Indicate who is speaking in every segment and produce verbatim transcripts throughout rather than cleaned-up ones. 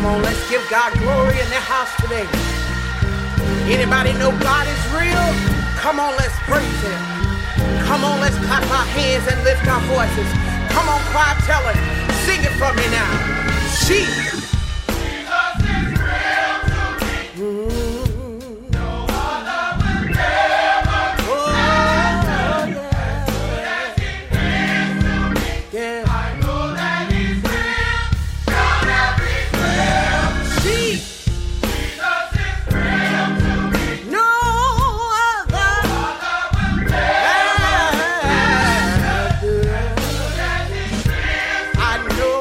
Speaker 1: on, let's give God glory in the house today. Anybody know God is real? Come on, let's praise Him. Come on, let's clap our hands and lift our voices. Come on, cry, tell it. Sing it for me now. Jesus. Jesus is real to me. Mm-hmm. No other will never be. Oh, yeah. As He is to me. Yeah. I know that He's real. Shout every real. Jesus. Jesus is real to me. No other. No other will never. I know.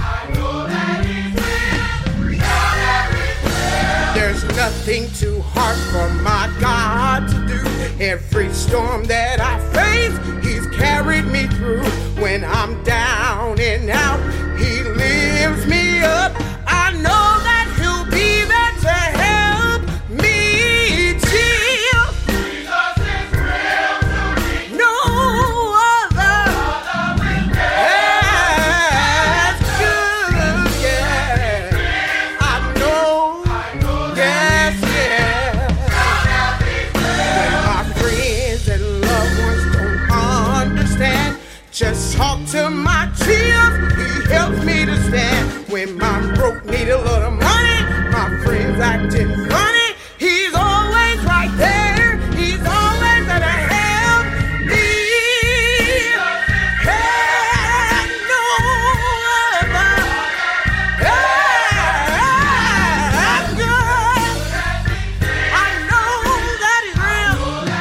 Speaker 1: Nothing too hard for my God to do. Every storm that I face, He's carried me through. When I'm down and out, He lifts me up. I know that He'll be there to help me chill. Jesus is real to me. No other. That's good, yeah. I know. Yes, yeah. When my friends and loved ones don't understand, just talk to my tears. He helps me to stand. When my broke need a little money, my friends acting funny, He's always right there. He's always there to help me. Hey, no other. Hey, I'm good. I know that He's real.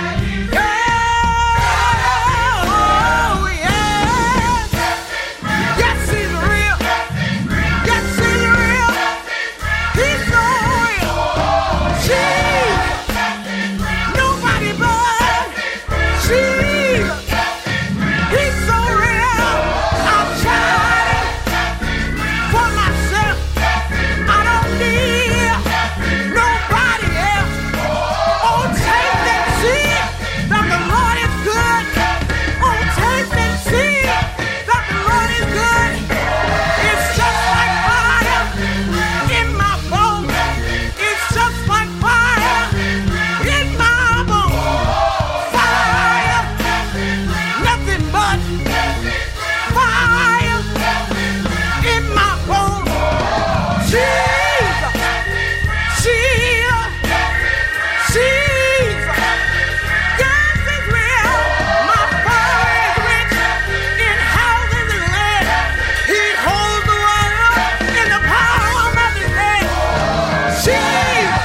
Speaker 1: Yeah. Oh, yeah. Yes, He's real. Yes, He's real. He's so real. Jesus. Nobody but Jesus. He's so real. I've tried it for myself. I don't need nobody else. Oh, taste and see that the Lord is good. Oh, taste and see that the Lord is good. It's just like fire in my bones. It's just like fire in my bones. Fire, nothing but fire in my bones. Jesus, Jesus, Jesus. Yes, it's real. My Father is rich in houses and land. He holds the world in the palm of His hand. Jesus.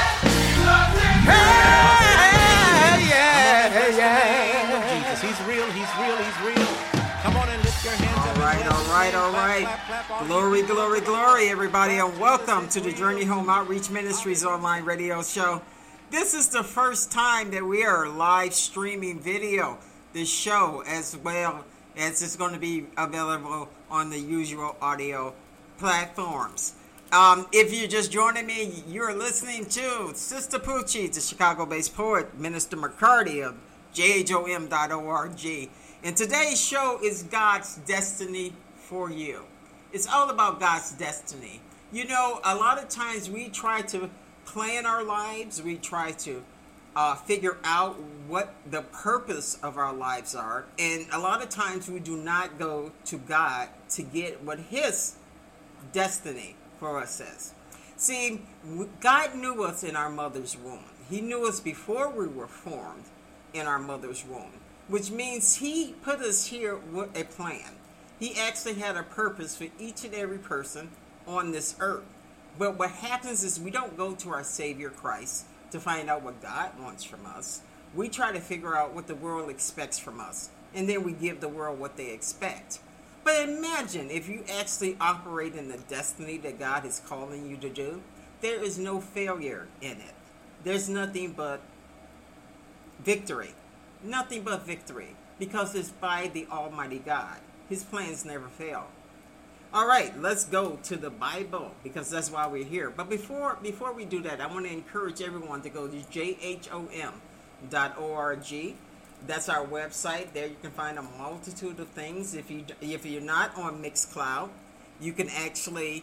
Speaker 1: Hey, yeah, yeah.
Speaker 2: Jesus, He's real, He's real, He's real. Come on and lift your hands
Speaker 3: All
Speaker 2: up.
Speaker 3: right, all right, all right.
Speaker 2: Clap, clap, clap, all
Speaker 3: Glory,
Speaker 2: you
Speaker 3: glory, glory, everybody, and welcome to the Journey Home Outreach Ministries online radio show. This is the first time that we are live streaming video, this show, as well as it's going to be available on the usual audio platforms. Um, if you're just joining me, you're listening to Sister Poochie, the Chicago-based poet, Minister McCarty of J H O M dot org. And today's show is God's Destiny for You. It's all about God's destiny. You know, a lot of times we try to plan our lives. We try to uh, figure out what the purpose of our lives are. And a lot of times we do not go to God to get what His destiny for us is. See, God knew us in our mother's womb. He knew us before we were formed in our mother's womb, which means He put us here with a plan. He actually had a purpose for each and every person on this earth. But what happens is we don't go to our Savior Christ to find out what God wants from us. We try to figure out what the world expects from us, and then we give the world what they expect. But imagine if you actually operate in the destiny that God is calling you to do. There is no failure in it. There's nothing but victory. Nothing but victory. Because it's by the Almighty God. His plans never fail. All right, let's go to the Bible, because that's why we're here. But before before we do that, I want to encourage everyone to go to J H O M dot org. That's our website. There you can find a multitude of things. If you if you're not on Mixcloud, you can actually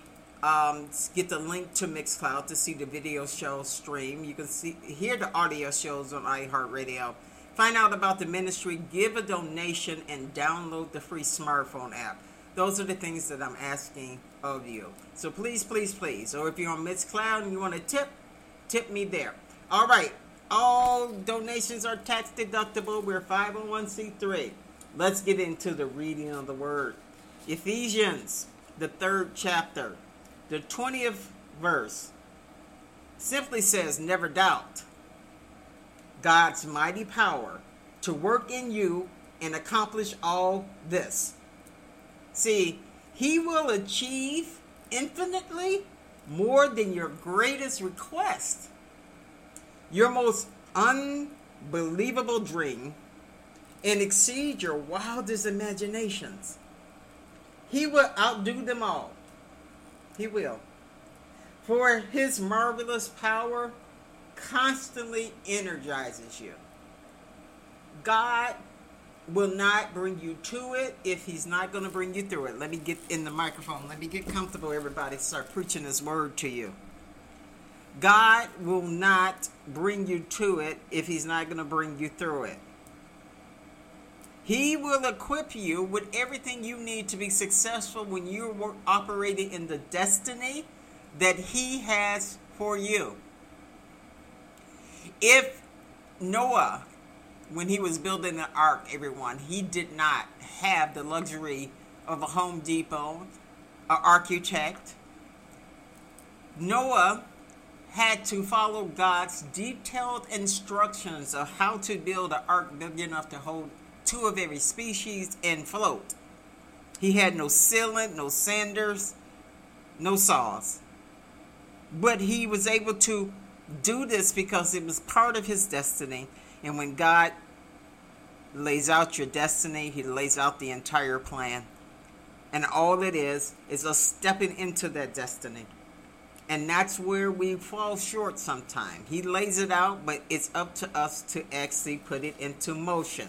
Speaker 3: Um, get the link to Mixcloud to see the video show stream. You can see hear the audio shows on iHeartRadio. Find out about the ministry, give a donation, and download the free smartphone app. Those are the things that I'm asking of you. So please, please, please. Or if you're on Mixcloud and you want to tip, tip me there. All right. All donations are tax deductible. We're five oh one c three. Let's get into the reading of the word. Ephesians, the third chapter, the twentieth verse, simply says, never doubt God's mighty power to work in you and accomplish all this. See, he will achieve infinitely more than your greatest request, your most unbelievable dream, and exceed your wildest imaginations. He will outdo them all. He will. For his marvelous power constantly energizes you. God will not bring you to it if he's not going to bring you through it. Let me get in the microphone. Let me get comfortable, everybody. Start preaching his word to you. God will not bring you to it if he's not going to bring you through it. He will equip you with everything you need to be successful when you're operating in the destiny that he has for you. If Noah, when he was building the ark, everyone, he did not have the luxury of a Home Depot, an architect. Noah had to follow God's detailed instructions of how to build an ark big enough to hold two of every species and float. He had no sealant, no sanders, no saws. But he was able to do this because it was part of his destiny. And when God lays out your destiny, he lays out the entire plan. And all it is is us stepping into that destiny. And that's where we fall short sometimes. He lays it out, but it's up to us to actually put it into motion.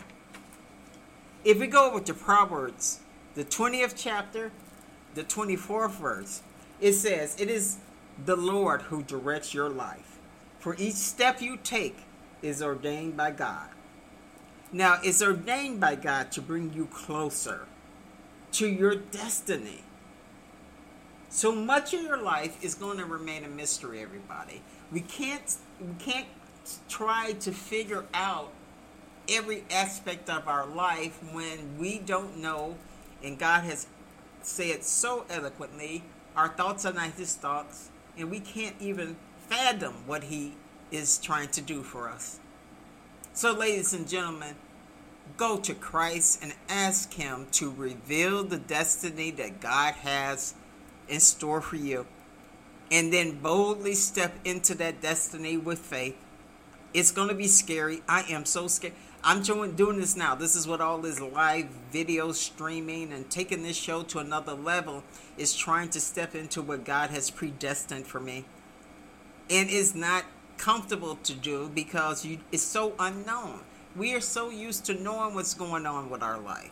Speaker 3: If we go over to Proverbs, the twentieth chapter, the twenty-fourth verse, it says, it is the Lord who directs your life. For each step you take is ordained by God. Now, it's ordained by God to bring you closer to your destiny. So much of your life is going to remain a mystery, everybody. We can't, we can't try to figure out every aspect of our life when we don't know, and God has said so eloquently, our thoughts are not his thoughts, and we can't even fathom what he is trying to do for us. So, ladies and gentlemen, go to Christ and ask him to reveal the destiny that God has in store for you, and then boldly step into that destiny with faith. It's going to be scary. I am so scared. I'm doing this now. This is what all this live video streaming and taking this show to another level is trying to step into what God has predestined for me. And it's not comfortable to do because you, it's so unknown. We are so used to knowing what's going on with our life.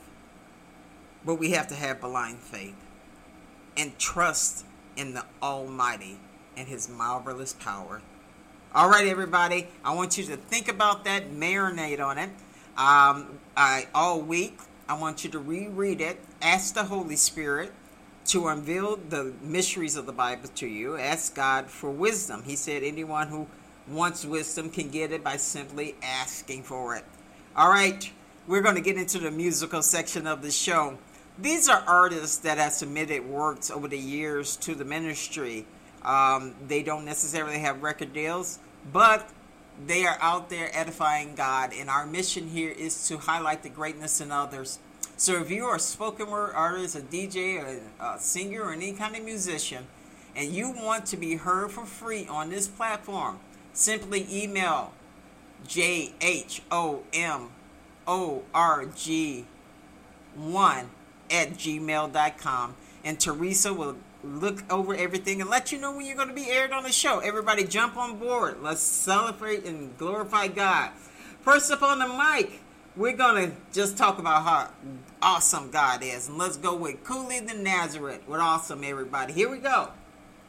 Speaker 3: But we have to have blind faith and trust in the Almighty and his marvelous power. All right, everybody, I want you to think about that, marinate on it. Um, I, all week, I want you to reread it. Ask the Holy Spirit to unveil the mysteries of the Bible to you. Ask God for wisdom. He said anyone who wants wisdom can get it by simply asking for it. All right, we're going to get into the musical section of the show. These are artists that have submitted works over the years to the ministry. Um, they don't necessarily have record deals, but they are out there edifying God. And our mission here is to highlight the greatness in others. So if you are a spoken word artist, a D J, a, a singer, or any kind of musician, and you want to be heard for free on this platform, simply email J H O M O R G one at gmail dot com. And Teresa will look over everything and let you know when you're going to be aired on the show. Everybody jump on board. Let's celebrate and glorify God. First up on the mic, we're going to just talk about how awesome God is. And let's go with Cooley the Nazareth with awesome, everybody. Here we go.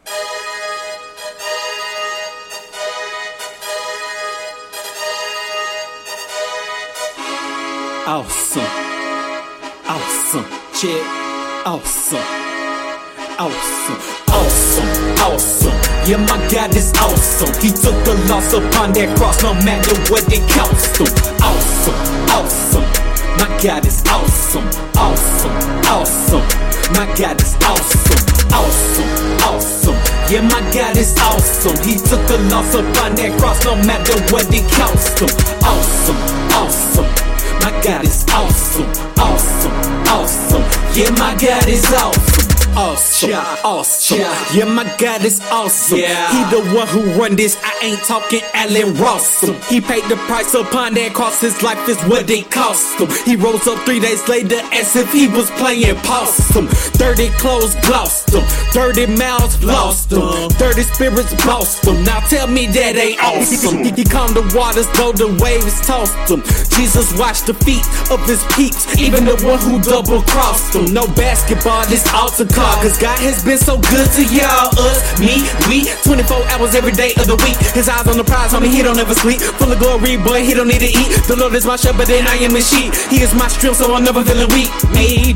Speaker 4: Awesome, awesome, check, awesome, awesome, awesome, awesome. Yeah, my God is awesome. He took the loss upon that cross, no matter what it cost him. Awesome, awesome. My God is awesome, awesome, awesome. My God is awesome, awesome, awesome. Yeah, my God is awesome. He took the loss upon that cross, no matter what it cost him. Awesome, awesome. My God is awesome, awesome, awesome. Yeah, my God is awesome. Awesome, awesome. Yeah, my God is awesome. Yeah. He the one who run this. I ain't talking Allen Rossum. He paid the price upon that cross. His life is what it cost him. He rose up three days later as if he was playing possum. Dirty clothes glossed him. Dirty mouths lost him. Dirty spirits bossed him. Now tell me that ain't awesome. He, he calmed the waters though the waves tossed him. Jesus washed the feet of his peeps, even the one who double crossed him. No basketball, this altar call. Cause God has been so good to y'all, us, me, we, twenty-four hours every day of the week. His eyes on the prize, homie, he don't ever sleep. Full of glory, boy, he don't need to eat. The Lord is my shepherd and I am his sheep. He is my strength, so I'm never feeling weak. A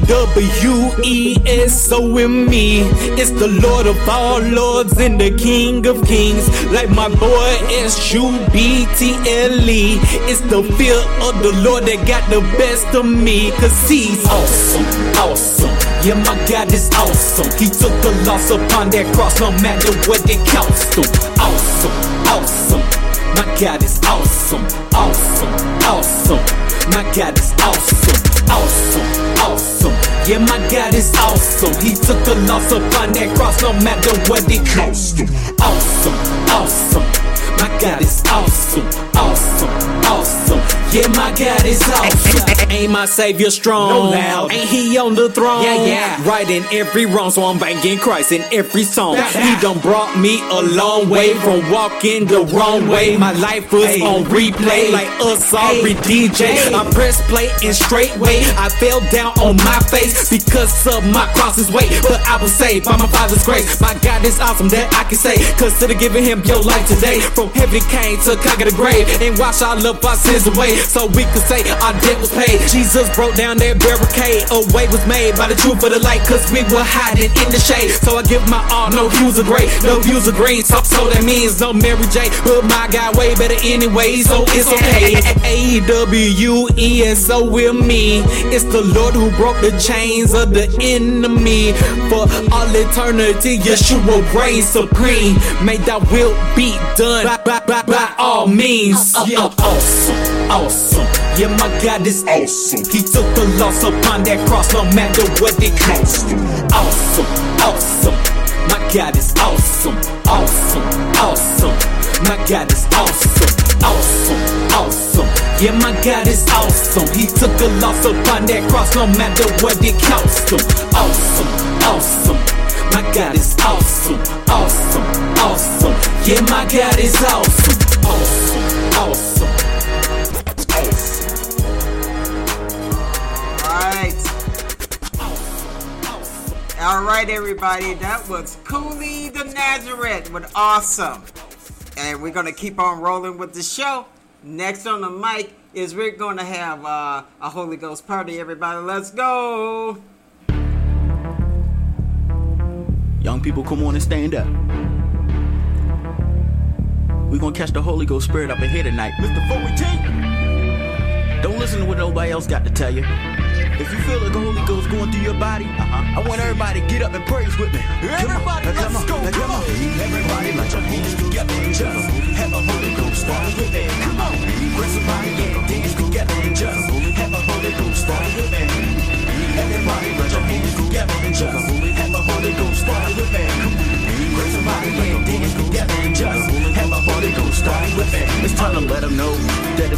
Speaker 4: W E S O M E. It's the Lord of all lords and the King of kings. Like my boy S U B T L E. It's the fear of the Lord that got the best of me. Cause he's awesome, awesome. Yeah, my God is awesome. He took the loss upon that cross, no matter what it cost him. Awesome, awesome. My God is awesome, awesome, awesome. My God is awesome, awesome, awesome. Yeah, my God is awesome. He took the loss upon that cross, no matter what it cost him. Awesome, awesome. My God is awesome, awesome, awesome. Yeah, my God is awesome. Ain't my Savior strong? No loud. Ain't he on the throne? Yeah, yeah. Right in every wrong, so I'm banking Christ in every song. He done brought me a long way from walking the wrong way. My life was hey. on replay like a sorry hey. D J. Hey. I pressed play and straightway I fell down on my face because of my cross's weight. But I was saved by my Father's grace. My God is awesome, that I can say. Consider giving him your life today. From heaven came to conquer the grave and wash all of our sins away, so we could say our debt was paid. Jesus broke down that barricade. A way was made by the truth of the light, cause we were hiding in the shade. So I give my all, no hues of gray, no hues of green. So, so that means no Mary J, but my guy way better anyway, so it's okay. A W E S O with me. It's the Lord who broke the chains of the enemy. For all eternity, Yeshua reigns supreme. May thy will be done by, by, by, by all means. Yeah, awesome, awesome. Yeah, my God is awesome. He took the loss upon that cross, no matter what it cost him. Awesome, awesome. My God is awesome, awesome, awesome. My God is awesome, awesome, awesome. Yeah, my God is awesome. He took the loss upon that cross, no matter what it cost him. Awesome, awesome. My God is awesome, awesome, awesome. Yeah, my God is awesome, awesome, awesome.
Speaker 3: All right, everybody, that was Cooley the Nazareth with Awesome. And we're going to keep on rolling with the show. Next on the mic is we're going to have uh, a Holy Ghost party, everybody. Let's go.
Speaker 2: Young people, come on and stand up. We're going to catch the Holy Ghost Spirit up in here tonight. Mister forty-two, don't listen to what nobody else got to tell you. If you feel like the Holy Ghost going through your body, uh-huh, I want everybody to get up and praise with me. Everybody, come let's on, go, come, come on. Everybody, let your hands together and just have a Holy Ghost party with me. Come on, grab somebody and dance together and just have a Holy Ghost party with me. Everybody, let your hands together and just have a Holy Ghost party with me. Grab somebody and dance together and just have a Holy Ghost party with me. It's time to let them know that it's two in the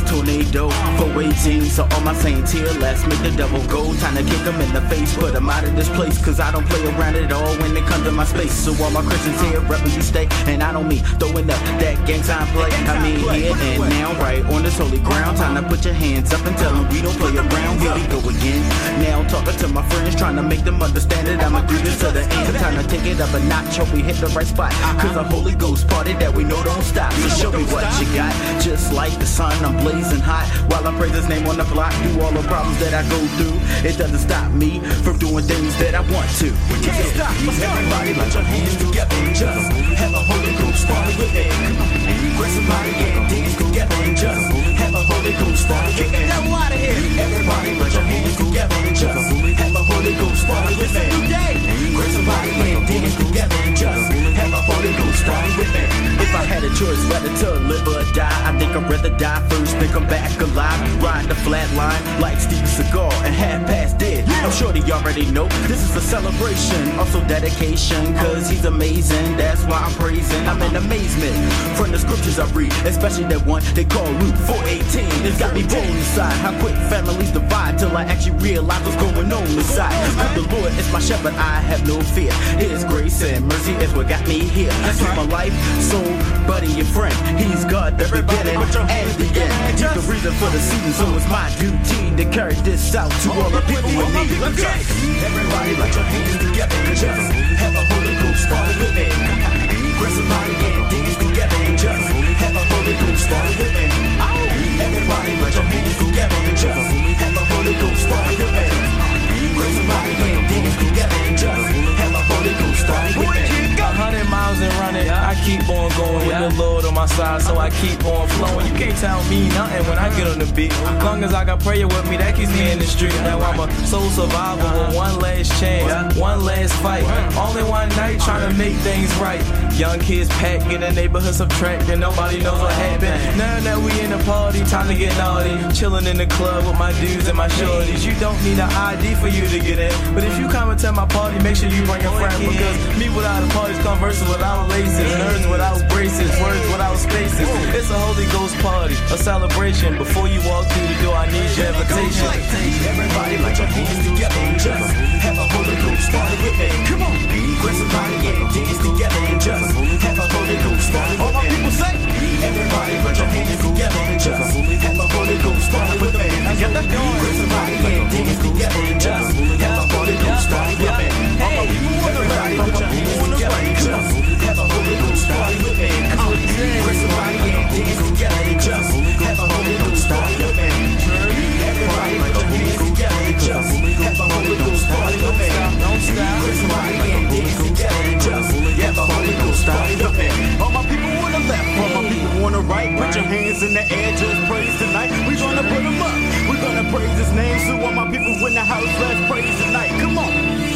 Speaker 2: made dough for eighteen. So all my saints here, let's make the devil go. Time to kick him in the face, put him out of this place. Cause I don't play around at all when it comes to my space. So all my Christians here, rebel you stay. And I don't mean throwing up that gang time play. I mean here and now, right on this holy ground. Time to put your hands up and tell them we don't play around. Here we go again. Now talking to my friends, trying to make them understand it. I'ma do this to the end. Time to take it up a notch, hope we hit the right spot. Cause a Holy Ghost party that we know don't stop. So show me what you got. Just like the sun, I'm blazing hot. While I praise his name on the block, through all the problems that I go through. It doesn't stop me from doing things that I want to. We can't stop. Everybody put your hands together and just have a Holy Ghost party with me. Grab somebody and dance together and just have a Holy Ghost party with me. Get out of here. Everybody put your hands together and just have a Holy Ghost party with me. Grab somebody and dance together and just have a Holy Ghost party with me. If I had a choice whether to live or die, I think I'd rather die first than come back alive. Ride the flat line like Steve Seagal and half past dead. I'm sure they already know this is a celebration, also dedication, cause he's amazing. That's why I'm praising. I'm in amazement from the scriptures I read, especially that one they call Luke four eighteen. It's got me bold inside. How quick families divide till I actually realize what's going on inside. Cause the Lord is my shepherd, I have no fear. His grace and mercy is what got me here. That's my life, soul, buddy, and friend. He's God, the beginning and the end. He's the reason for the season, so it's my duty to carry this out to all the people in need. Everybody put your hands together and just have a Holy Ghost party with me. Grab somebody and dance together and just have a Holy Ghost party with me. Everybody put your hands together and just have a Holy Ghost party with me. Grab somebody and dance together and just have a Holy Ghost party with me.
Speaker 5: A hundred miles and running, I keep on going with the Lord on my side, so I keep on flowing. You can't tell me nothing when I get on the beat. Long as I got prayer with me, that keeps me in the street. Now I'm a soul survivor with one last chance, one last fight. Only one night trying to make things right. Young kids pack in the neighborhood subtracting, nobody knows what happened. Now that we in the party, time to get naughty. Chilling in the club with my dudes and my shorties. You don't need an I D for you to get in, but if you come and tell my party, make sure you bring a friend. Because me without a party's conversing without laces, nerds without braces, words without spaces. It's a Holy Ghost party, a celebration. Before you walk through the door, I need your invitation.
Speaker 2: Everybody put your hands together and just have a Holy Ghost party with me. Come on, grab somebody and dance together and just have a Holy Ghost party with me. All my people say, everybody put your hands together and just have a Holy Ghost party with me. Get that going. Grab somebody and dance together and just have a Holy Ghost party with me. All my people, everybody put your hands together and just have a Holy Ghost party with me. Grab somebody and dance together and just have a Holy Ghost party with me. Everybody put your hands together and just have a Holy Ghost party with me. Don't stop. Grab somebody and dance together and just have a Holy Ghost party with me. All my people on the left, all my people on the right, put your hands in the air, just praise tonight. We're gonna put them up. We're gonna praise his name. So all my people in the house, let's praise tonight. Come on.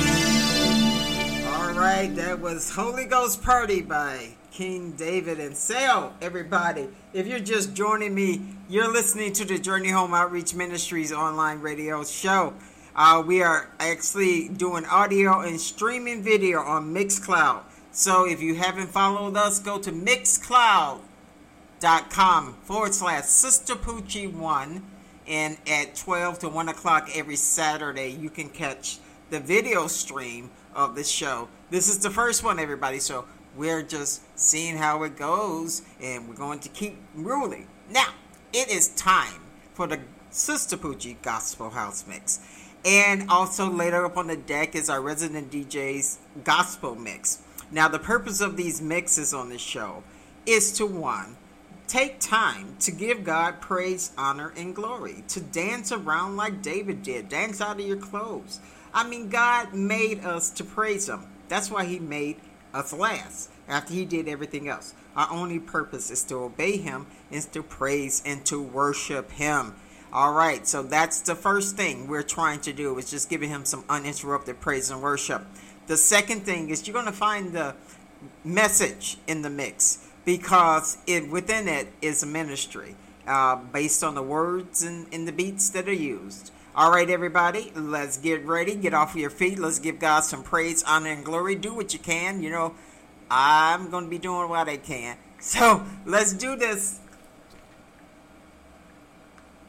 Speaker 3: All right, that was Holy Ghost Party by King David and Sale. Everybody, if you're just joining me, you're listening to the Journey Home Outreach Ministries online radio show. Uh, we are actually doing audio and streaming video on Mixcloud. So if you haven't followed us, go to mixcloud.com forward slash Sister Poochie one. And at twelve to one o'clock every Saturday, you can catch the video stream of the show. This is the first one, everybody. So we're just seeing how it goes, and we're going to keep ruling. Now, it is time for the Sister Poochie Gospel House Mix. And also later up on the deck is our resident D J's Gospel Mix. Now, the purpose of these mixes on the show is to, one, take time to give God praise, honor, and glory. To dance around like David did. Dance out of your clothes. I mean, God made us to praise him. That's why he made us last after he did everything else. Our only purpose is to obey him, is to praise and to worship him. All right, so that's the first thing we're trying to do, is just giving him some uninterrupted praise and worship. The second thing is you're going to find the message in the mix, because it within it is a ministry uh, based on the words and, and the beats that are used. All right, everybody, let's get ready. Get off of your feet. Let's give God some praise, honor, and glory. Do what you can. You know, I'm going to be doing what I can. So let's do this.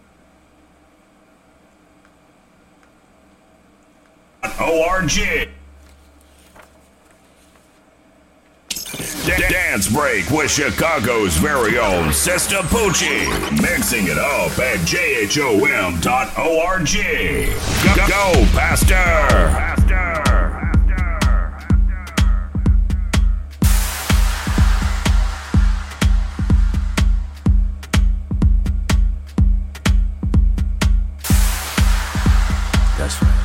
Speaker 6: org. Dance Break with Chicago's very own Sister Poochie. Mixing it up at J H O M dot org. Go, go, Pastor! Pastor!
Speaker 2: That's right.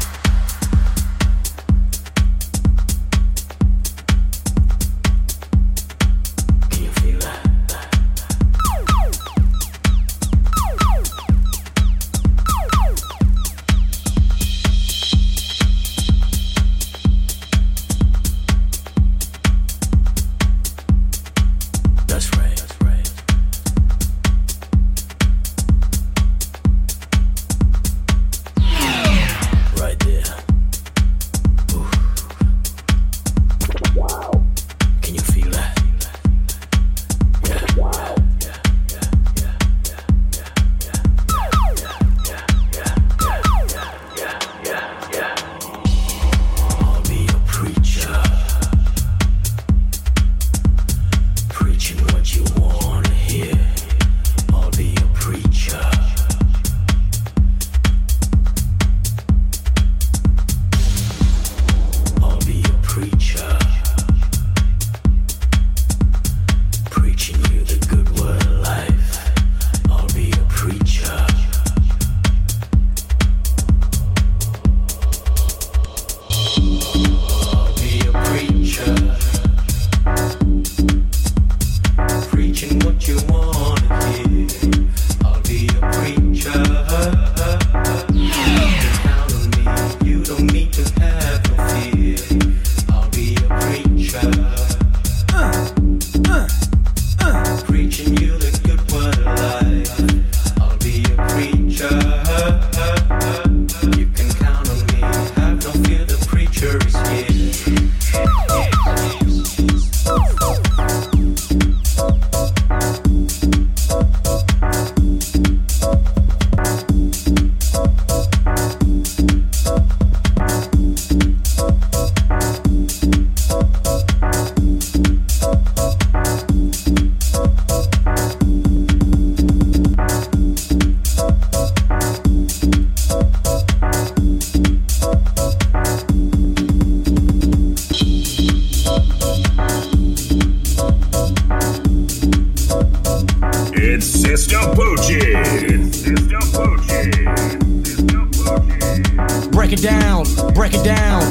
Speaker 4: Break it down, break it down.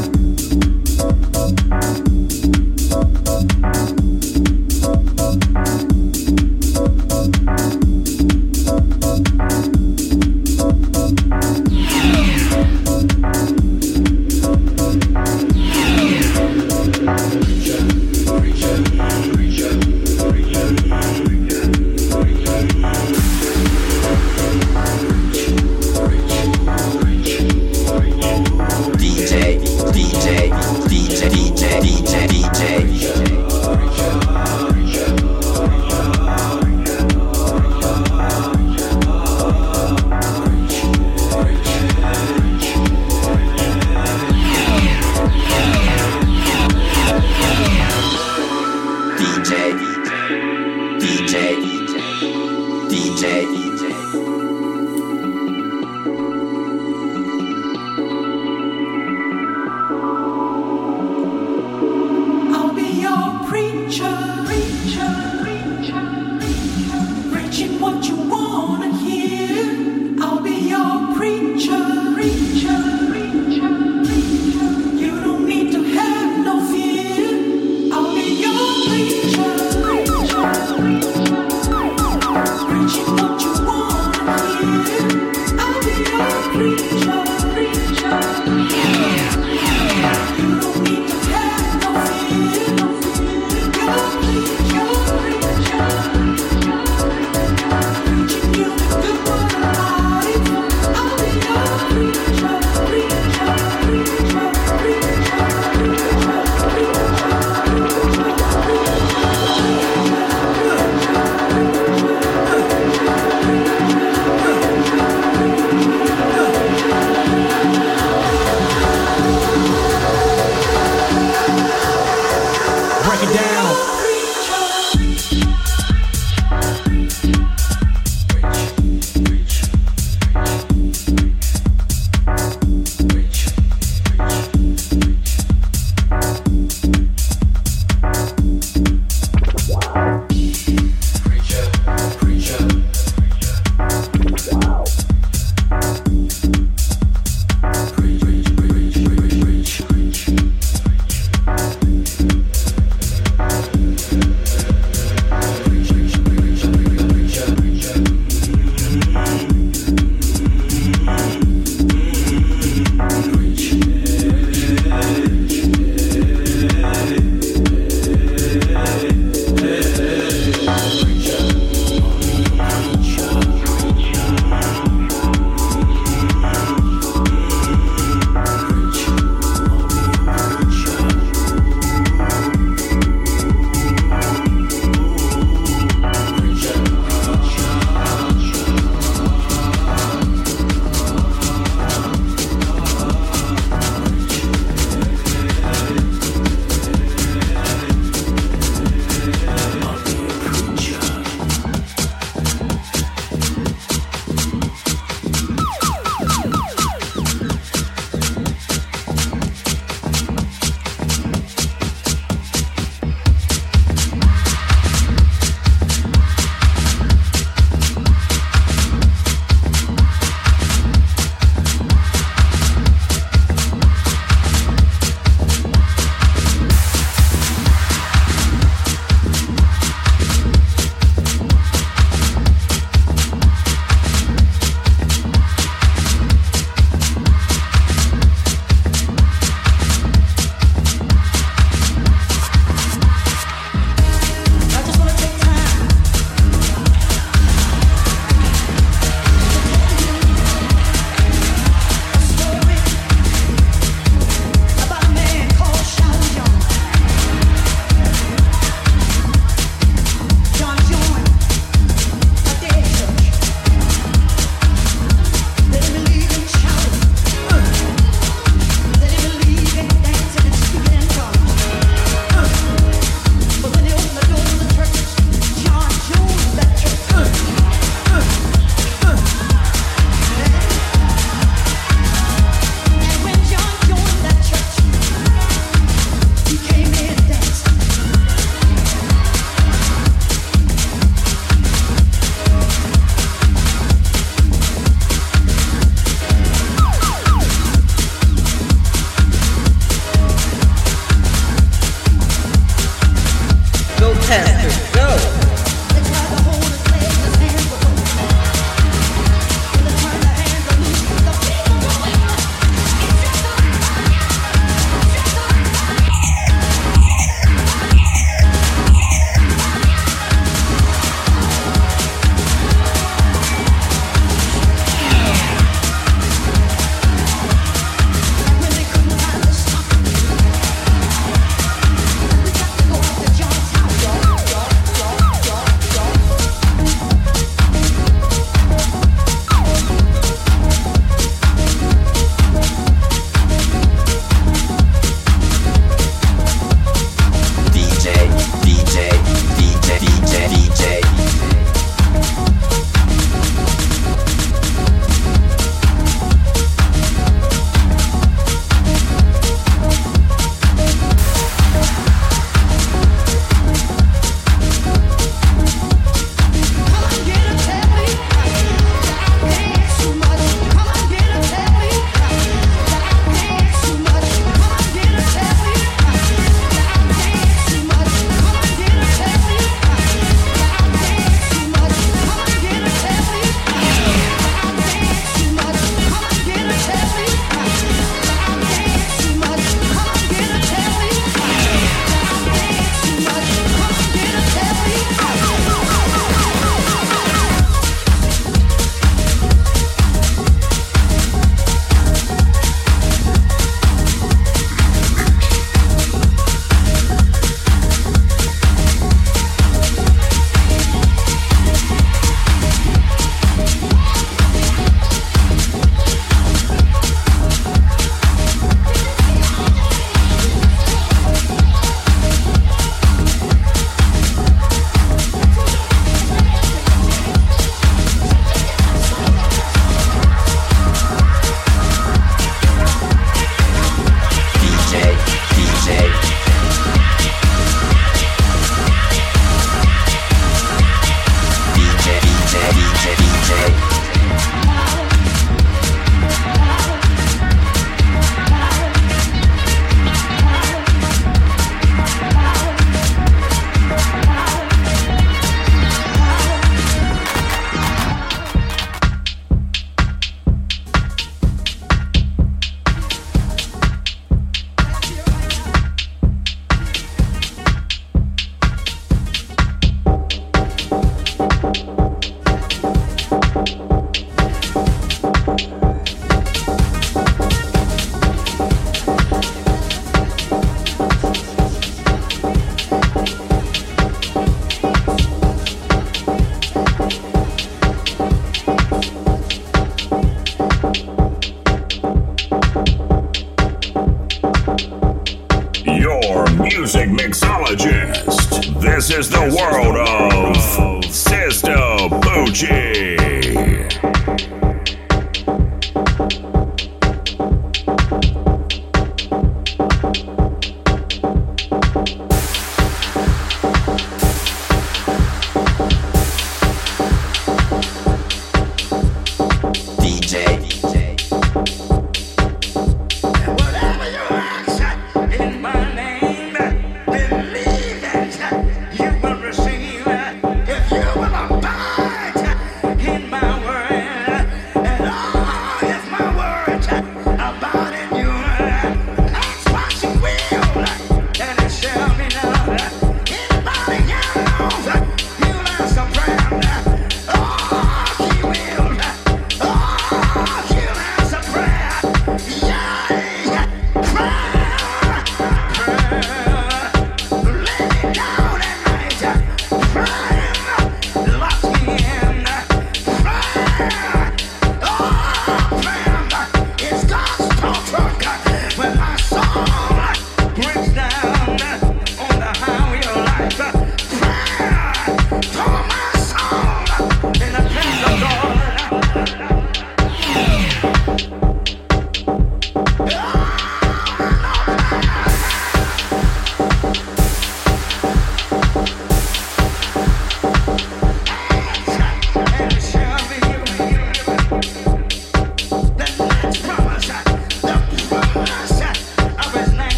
Speaker 6: This is the world of Sister Poochie.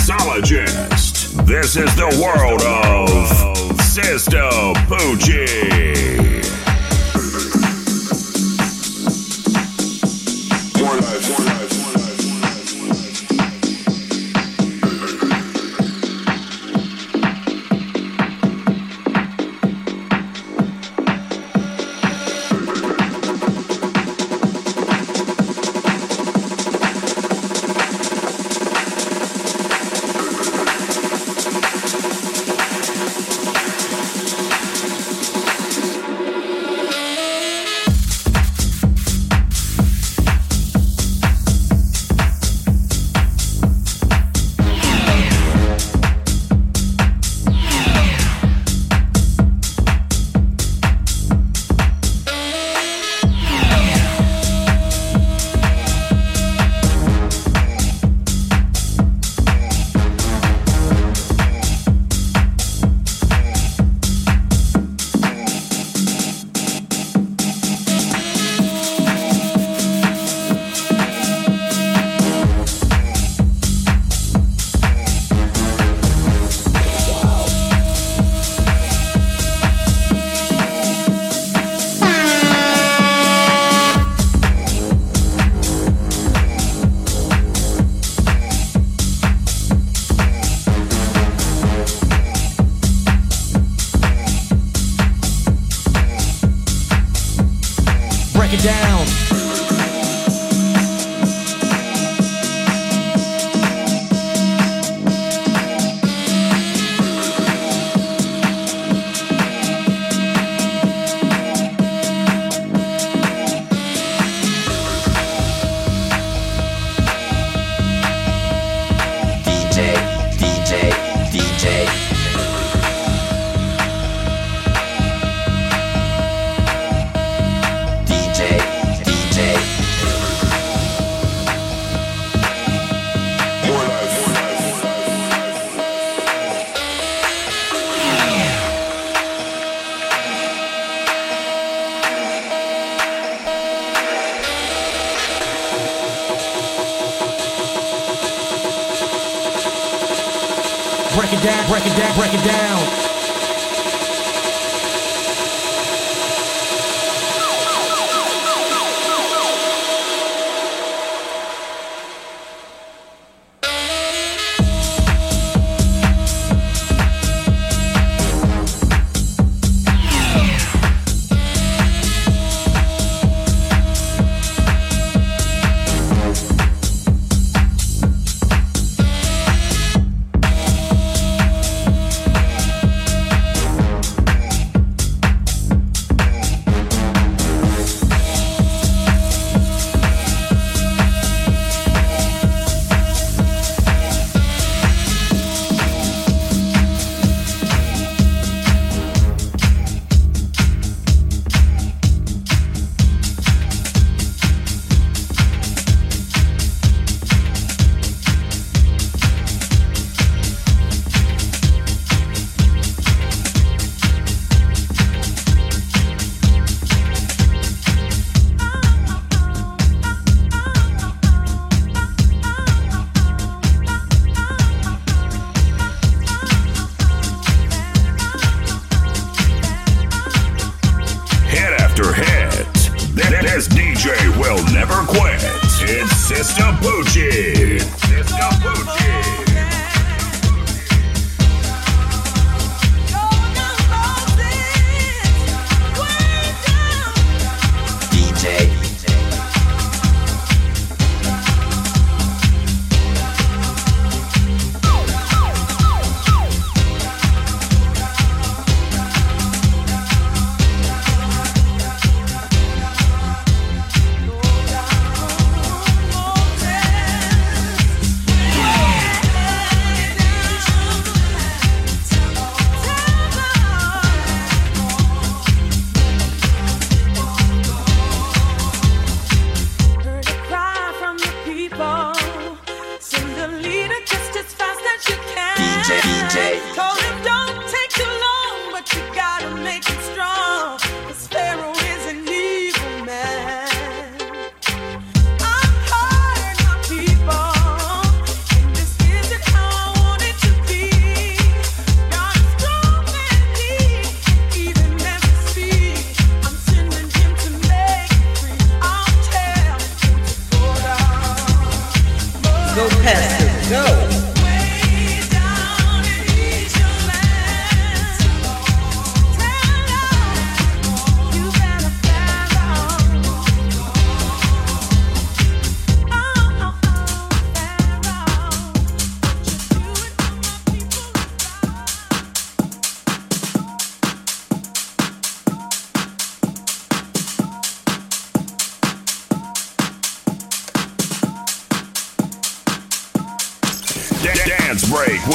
Speaker 6: mixologist. This is the world of Sister Poochie. More life, more life.
Speaker 4: Break it down, break it down, break it down.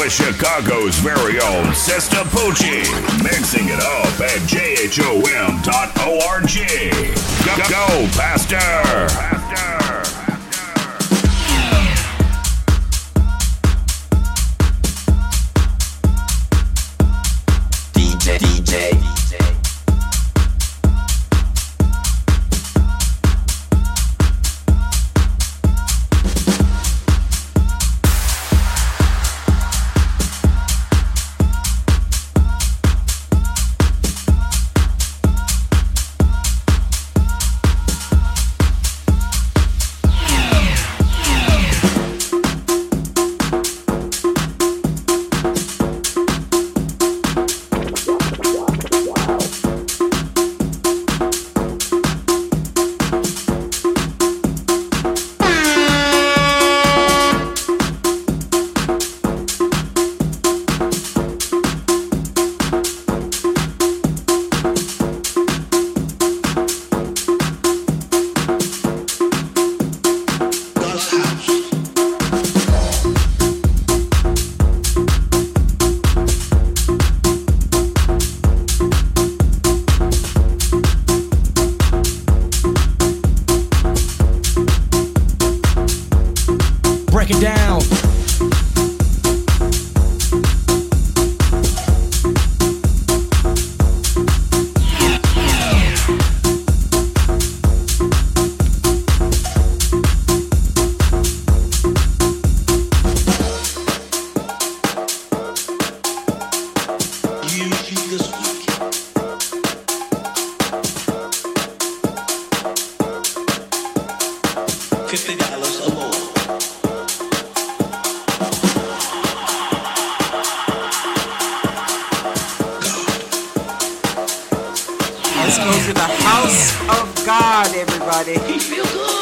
Speaker 6: with Chicago's very own Sister Poochie, mixing it up at J H O M dot org. Go, go, Pastor! Pastor!
Speaker 7: D J, D J.
Speaker 4: Break it down.
Speaker 7: fifty dollars or more.
Speaker 3: Let's go to the house of God, everybody.
Speaker 7: He feel good.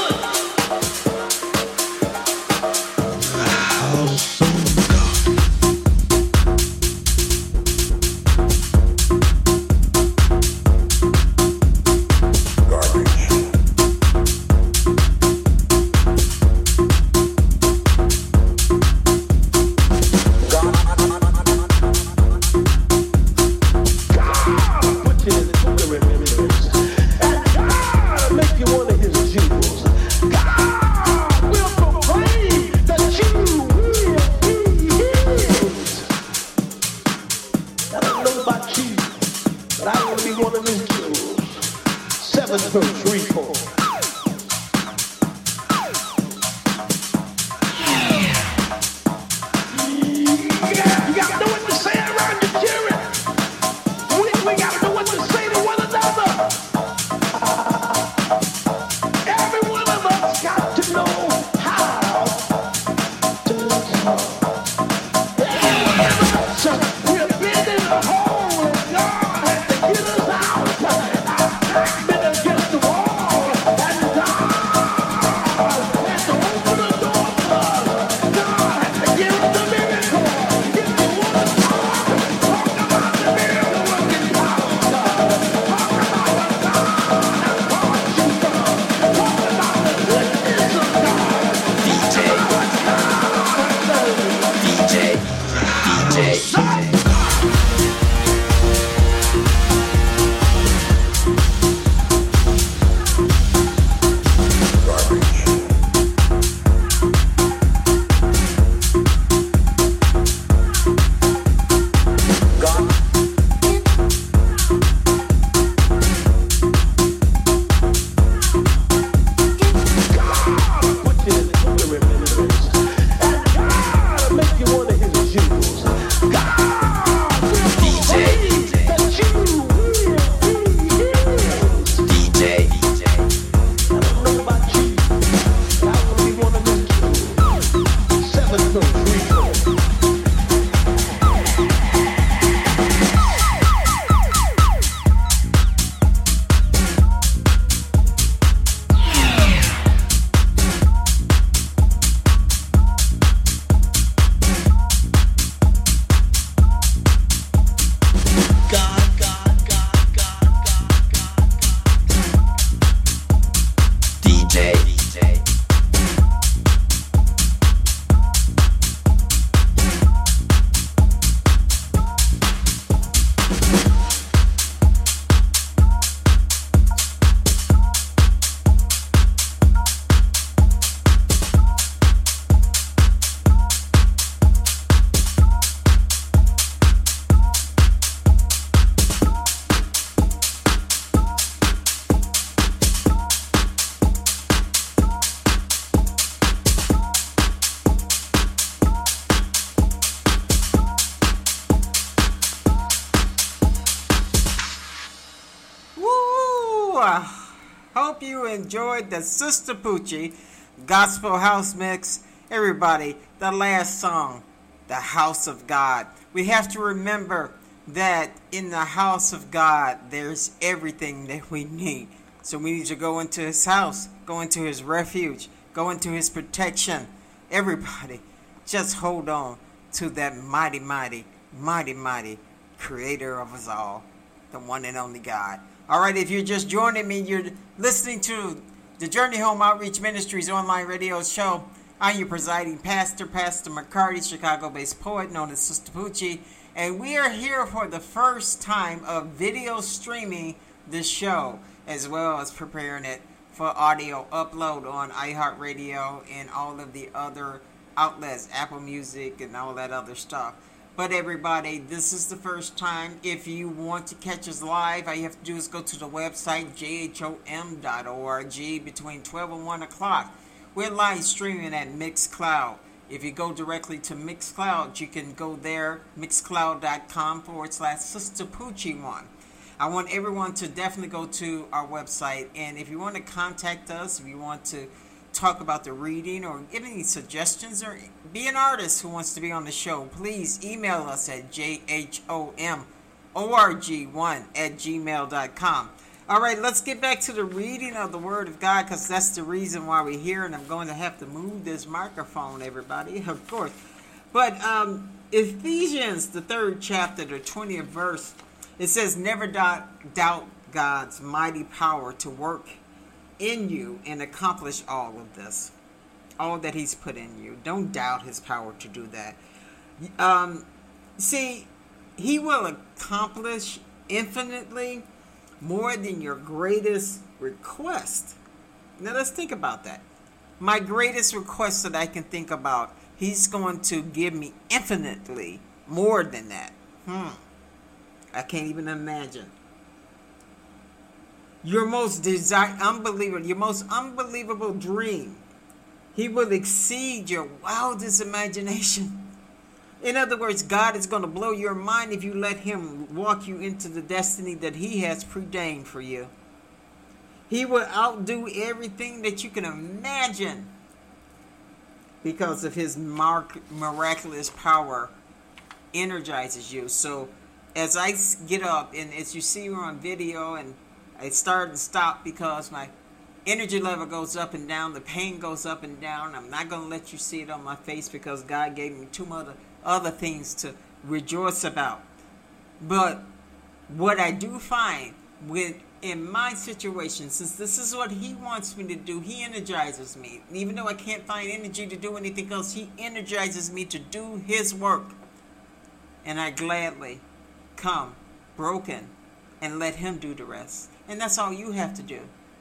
Speaker 8: God, make you one of his jewels. God.
Speaker 3: hope you enjoyed the Sister Poochie Gospel House Mix. Everybody, the last song, The House of God. We have to remember that in the house of God, there's everything that we need. So we need to go into his house, go into his refuge, go into his protection. Everybody, just hold on to that mighty, mighty, mighty, mighty creator of us all, the one and only God. All right, if you're just joining me, you're listening to the Journey Home Outreach Ministries online radio show. I'm your presiding pastor, Pastor McCarty, Chicago-based poet known as Sister Poochie. And we are here for the first time of video streaming this show, as well as preparing it for audio upload on iHeartRadio and all of the other outlets, Apple Music and all that other stuff. But everybody, this is the first time. If you want to catch us live, all you have to do is go to the website, j h o m dot org, between twelve and one o'clock. We're live streaming at Mixcloud. If you go directly to Mixcloud, you can go there, mixcloud.com forward slash Sister Poochie one. I want everyone to definitely go to our website. And if you want to contact us, if you want to talk about the reading or give any suggestions or be an artist who wants to be on the show, please email us at j h o m org one at gmail dot com. All right, let's get back to the reading of the Word of God, because that's the reason why we're here, and I'm going to have to move this microphone, everybody, of course. But um, Ephesians, the third chapter, the twentieth verse, it says, never doubt, doubt God's mighty power to work in you and accomplish all of this, all that he's put in you. Don't doubt his power to do that. Um, see, he will accomplish infinitely more than your greatest request. Now let's think about that. My greatest request that I can think about, he's going to give me infinitely more than that. Hmm. I can't even imagine. Your most desire, unbelievable, your most unbelievable dream, he will exceed your wildest imagination. In other words, God is going to blow your mind if you let him walk you into the destiny that he has preordained for you. He will outdo everything that you can imagine because of his miraculous power energizes you. So as I get up, and as you see me on video, and I start and stop because my energy level goes up and down, the pain goes up and down. I'm not going to let you see it on my face because God gave me too much other things to rejoice about. But what I do find with in my situation, since this is what he wants me to do, he energizes me. Even though I can't find energy to do anything else, he energizes me to do his work. And I gladly come broken and let him do the rest. And that's all you have to do.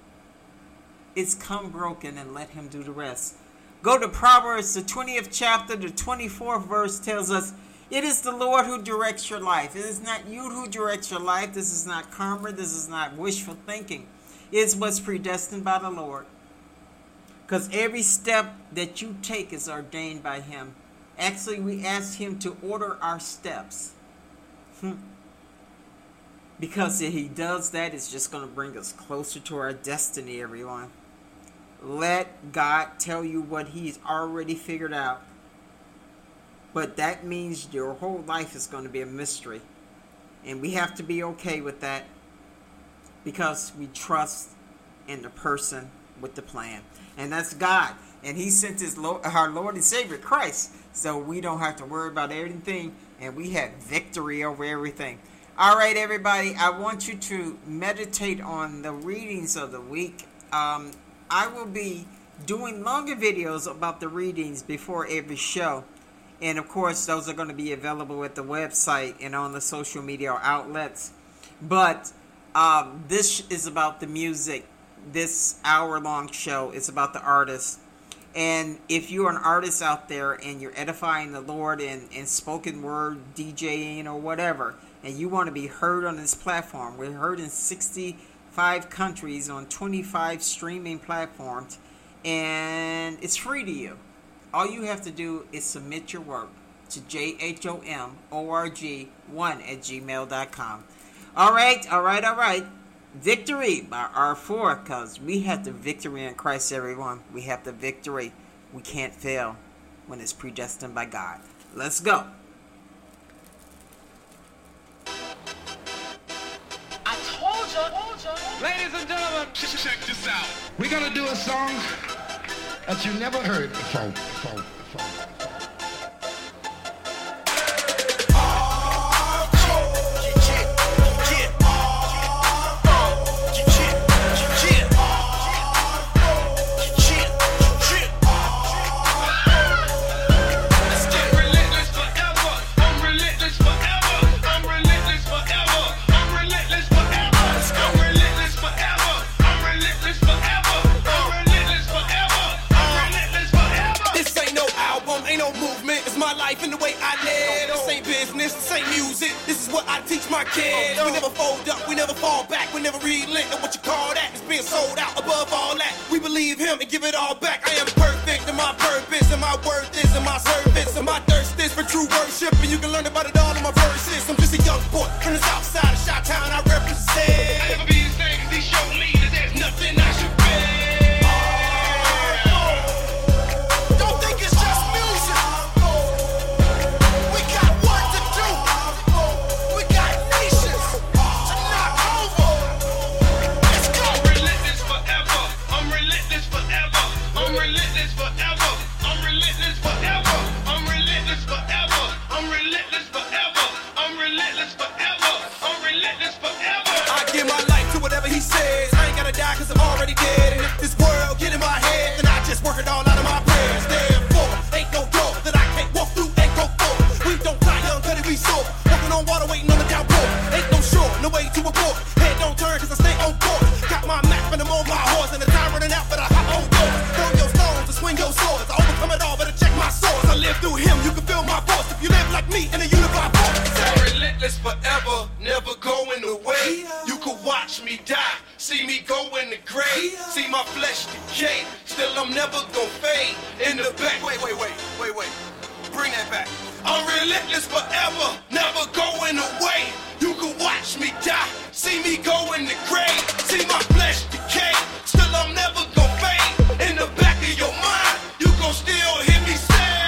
Speaker 3: It's come broken and let him do the rest. Go to Proverbs, the twentieth chapter, the twenty-fourth verse tells us, it is the Lord who directs your life. It is not you who directs your life. This is not karma. This is not wishful thinking. It's what's predestined by the Lord. Because every step that you take is ordained by him. Actually, we ask him to order our steps. Hmm. Because if he does that, it's just going to bring us closer to our destiny, everyone. Let God tell you what he's already figured out. But that means your whole life is going to be a mystery. And we have to be okay with that. Because we trust in the person with the plan. And that's God. And he sent his Lord, our Lord and Savior, Christ. So we don't have to worry about everything. And we have victory over everything. All right, everybody. I want you to meditate on the readings of the week. Um... I will be doing longer videos about the readings before every show. And of course, those are going to be available at the website and on the social media outlets. But um, this is about the music. This hour-long show is about the artist. And if you're an artist out there and you're edifying the Lord in, in spoken word, DJing or whatever, and you want to be heard on this platform, we're heard in sixty five countries on twenty-five streaming platforms, and it's free to you. All you have to do is submit your work to j h o m org one at gmail dot com. All right, all right, all right. Victory by R four, because we have the victory in Christ, everyone. We have the victory. We can't fail when it's predestined by God. Let's go.
Speaker 8: I told you.
Speaker 9: Ladies and gentlemen, check this out. We're gonna do a song that you never heard before. before, before.
Speaker 10: In the way I live, this ain't business, this ain't music. This is what I teach my kids. We never fold up, we never fall back, we never relent. And what you call that is being sold out. Above all that, we believe Him and give it all back. I am perfect in my purpose, and my worth is in my service, and my thirst is for true worship. And you can learn about it all in my verses. I'm just a young boy from the south side of Chi-Town. I represent. I never be the same as these show leaders. There's nothing I should be. Don't think it's just music. Cause I'm already dead. And if this world get in my head, then I just work it all out of my prayers. Therefore, ain't no door that I can't walk through and go for. We don't die young, cause we soar. Walking on water, waiting on the downpour. Ain't no shore, no way to abort. Head don't turn cause I stay on course. Got my map and I'm on my horse. And the time running out, but I hop on doors. Throw your stones and swing your swords. I overcome it all, better check my source. I live through Him, you can feel my force. If you live like me in a unified force. I'm relentless forever, never going away. You could watch me die. See me go in the grave, see my flesh decay. Still I'm never gonna fade. In the back, wait, wait, wait, wait, wait. Bring that back. I'm relentless forever, never going away. You can watch me die, see me go in the grave. See my flesh decay, still I'm never gonna fade. In the back of your mind, you gon' still hear me say.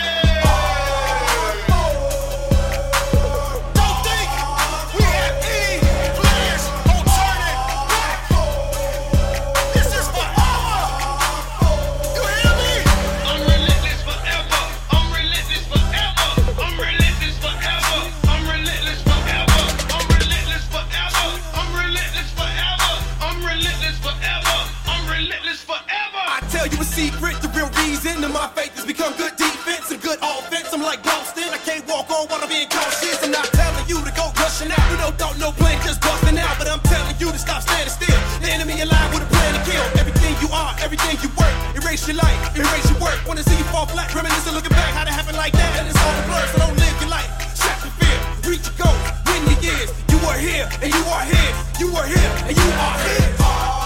Speaker 10: Secret, the real reason to my faith has become good defense and good offense. I'm like Boston, I can't walk on while I'm being cautious. I'm not telling you to go rushing out. You know, don't no plan, just busting out. But I'm telling you to stop standing still. The enemy alive with a plan to kill. Everything you are, everything you work. Erase your life, erase your work. Wanna see you fall flat, reminiscing, looking back, how'd it happen like that? And it's all a blur, so don't live your life. Shut your fear, reach your goal, win your years. You are here, and you are here. You are here, and you are here.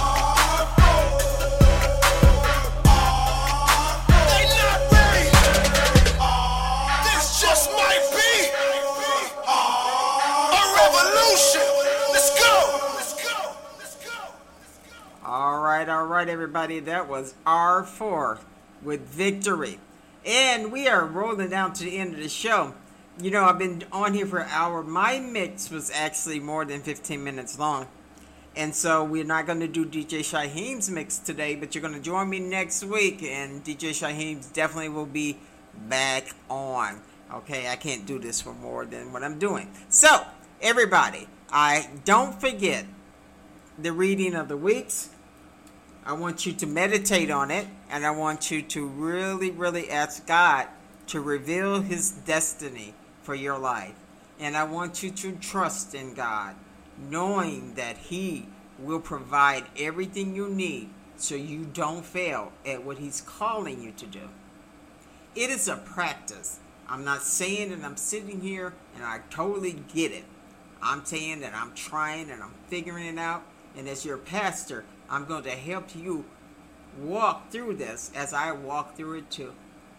Speaker 3: Alright, alright everybody, that was R four with Victory. And we are rolling down to the end of the show. You know, I've been on here for an hour. My mix was actually more than fifteen minutes long. And so we're not going to do D J Shyheim's mix today, but you're going to join me next week. And D J Shyheim's definitely will be back on. Okay, I can't do this for more than what I'm doing. So, everybody, I don't forget the reading of the weeks. I want you to meditate on it, and I want you to really, really ask God to reveal His destiny for your life. And I want you to trust in God, knowing that He will provide everything you need so you don't fail at what He's calling you to do. It is a practice. I'm not saying that I'm sitting here and I totally get it. I'm saying that I'm trying and I'm figuring it out. And as your pastor, I'm going to help you walk through this as I walk through it too.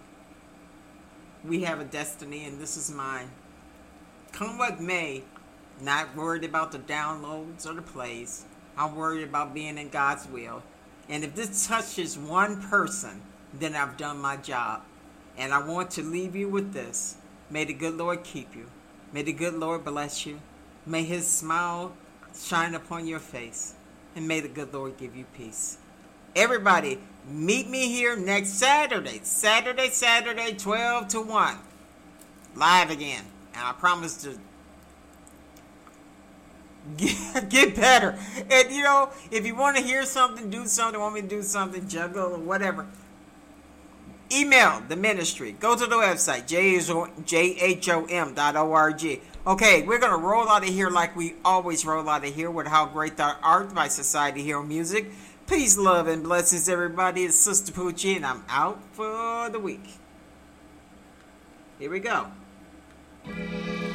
Speaker 3: We have a destiny and this is mine. Come what may, not worried about the downloads or the plays. I'm worried about being in God's will. And if this touches one person, then I've done my job. And I want to leave you with this. May the good Lord keep you. May the good Lord bless you. May his smile shine upon your face. And may the good Lord give you peace. Everybody, meet me here next Saturday. Saturday, Saturday, twelve to one. Live again. And I promise to get, get better. And you know, if you want to hear something, do something, want me to do something, juggle or whatever, email the ministry. Go to the website, J H O M dot org. Okay, we're going to roll out of here like we always roll out of here with How Great Thou Art by Society Hero Music. Peace, love, and blessings, everybody. It's Sister Poochie, and I'm out for the week. Here we go.